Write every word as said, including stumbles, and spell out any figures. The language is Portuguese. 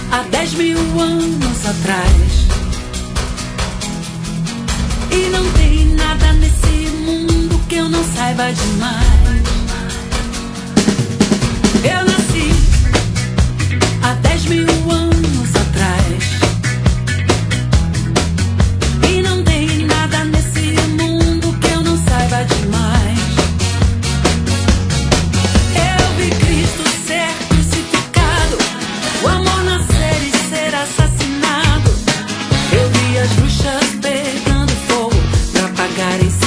há dez mil anos atrás. E não tem nada nesse mundo que eu não saiba demais. Eu nasci há dez mil anos atrás. E não tem nada nesse mundo que eu não saiba demais. Eu vi Cristo ser crucificado, o amor nascer e ser assassinado. Eu vi as bruxas pegando fogo pra apagar esse